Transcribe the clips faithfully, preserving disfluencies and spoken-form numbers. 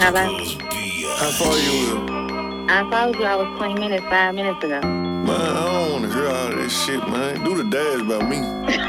How about How far you with? I told you I was twenty minutes, five minutes ago. Man, I don't wanna hear all this shit, man. Do the dash about me.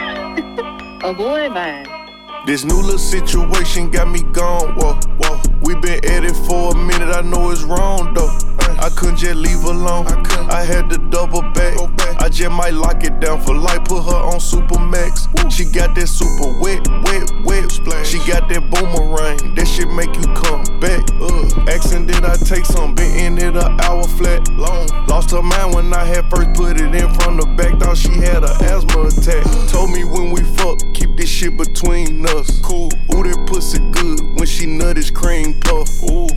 Avoid mine. This new little situation got me gone, whoa, whoa. We been at it for a minute, I know it's wrong though. I couldn't just leave alone, I, couldn't. I had to double back. back. I just might lock it down for life, put her on Super Max. Woo. She got that super wet, wet, wet splash. She got that boomerang, that shit make you come back. Ugh. Asking did I take some, been in it an hour flat long. Lost her mind when I had first put it in from the back, thought she had an asthma attack. Told me when we fuck, keep this shit between us. Cool, ooh that pussy good, when she nut is cream puff. Ooh.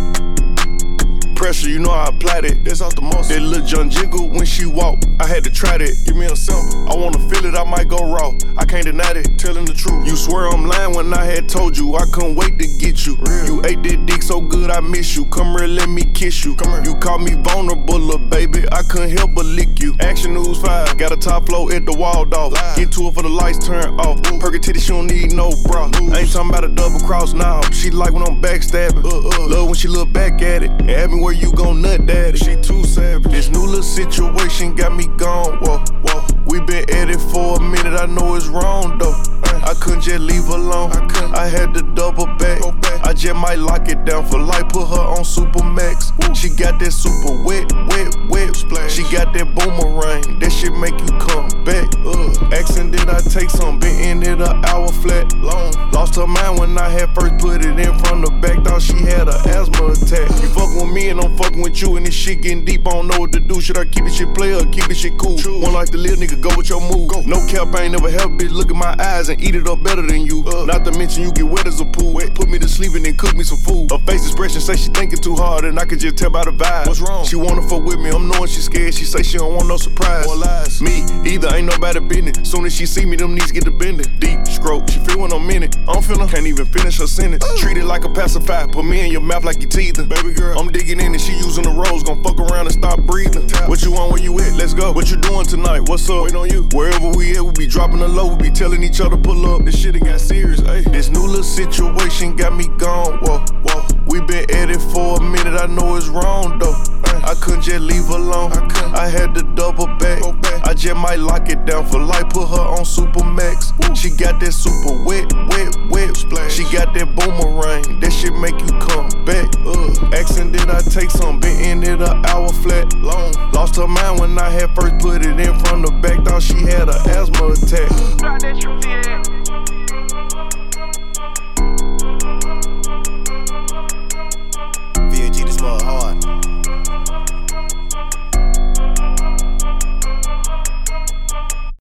Pressure, you know I applied it. That's off the muscle. That little John jiggle when she walk. I had to try that. Give me a sample. I wanna feel it, I might go raw. I can't deny it, telling the truth. You swear I'm lying when I had told you I couldn't wait to get you. Real. You ate that dick so good I miss you. Come here, let me kiss you. Come here. You caught me vulnerable, little baby. I couldn't help but lick you. Action News five. Got a top flow at the wall dog. Get to it for the lights turn off. Perky titty, she don't need no bra. Ooh. I ain't talking about a double cross now. She like when I'm backstabbing. Uh, uh. Love when she look back at it. And ask me where you gon' nut daddy. She too savage. This new little situation got me gone. Whoa, whoa. We been at it for a minute. I know it's wrong though. I couldn't just leave alone. I, couldn't. I had to double back. back. I just might lock it down for life. Put her on Super Max. Woo. She got that super wet, wet, wet splash. She got that boomerang. That shit make you come back. Ugh. Asking did I take some? Been in it an hour flat long. Lost her mind when I had first put it in from the back. Thought she had an asthma attack. You fucking with me and I'm fucking with you, and this shit getting deep. I don't know what to do. Should I keep this shit play or keep this shit cool? True. One like the little nigga, go with your move. Go. No cap, I ain't never helped bitch. Look at my eyes and eat it up better than you. Uh, Not to mention you get wet as a pool. Wet. Put me to sleep and then cook me some food. Her face expression say she thinking too hard, and I could just tell by the vibe. What's wrong? She wanna fuck with me, I'm knowing she scared. She say she don't want no surprise. More lies. Me, either ain't nobody business. Soon as she see me, them knees get to bending. Deep stroke, she feel when I'm in it. I'm feeling, can't even finish her sentence. Uh. Treat it like a pacifier, put me in your mouth like you teething. Baby girl, I'm digging in and she using the rose. Gon' fuck around and stop breathing. Tap. What you want, where you at? Let's go. What you doing tonight? What's up? Wait on you. Wherever we at, we be dropping the low. We be telling each other pull up. This shit ain't got serious, ayy. This new little situation got me gone, whoa, whoa. We been at it for a minute, I know it's wrong though. I couldn't just leave alone, I, couldn't. I had to double back. back. I just might lock it down for life, put her on Super Max. Woo. She got that super wet, wet, wet splash. She got that boomerang, that shit make you come back. Ugh. Asking did I take some? Been in it an hour flat long. Lost her mind when I had first put it in from the back. Thought she had an asthma attack.